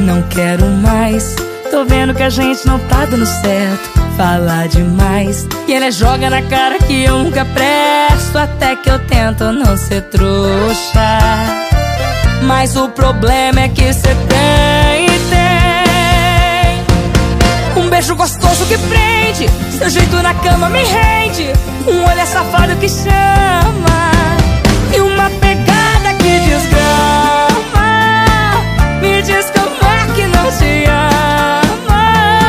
Não quero mais, tô vendo que a gente não tá dando certo. Fala demais e ele joga na cara que eu nunca presto. Até que eu tento não ser trouxa, mas o problema é que cê tem um beijo gostoso que prende, seu jeito na cama me rende, um olhar safado que chama e uma pegada que desgrama. Me diz como é que não te ama.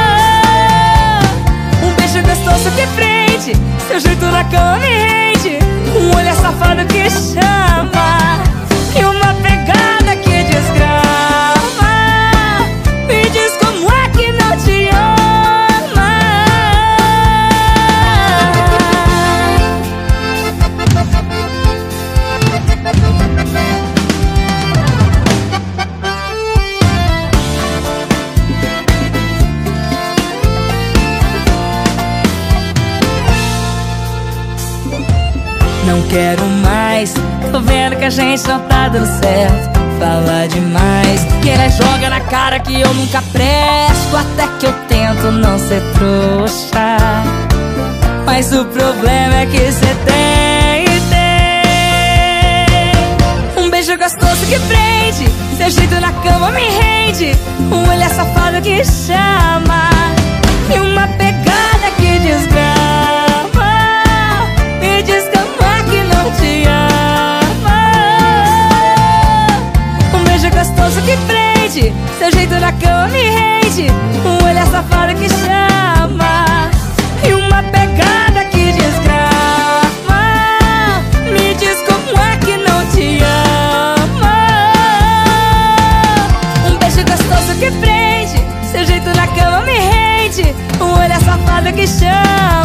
Um beijo gostoso que prende, seu jeito na cama me rende, um olhar safado que chama e uma pegada que desgrama. Me diz como é que não te ama. Não quero mais, tô vendo que a gente não tá dando certo. Fala demais, que ele joga na cara que eu nunca presto. Até que eu tento não ser trouxa, mas o problema é que cê tem um beijo gostoso que prende, seu jeito na cama me rende, um olhar safado que chama e uma pegada que desgrama. Me diz como é que não te ama. Um beijo gostoso que prende, seu jeito na cama me rende, um olhar safado que chama e uma pegada que desgrama. Me diz como é que não te ama. Um beijo gostoso que prende, seu jeito na cama me rende, um olhar safado que chama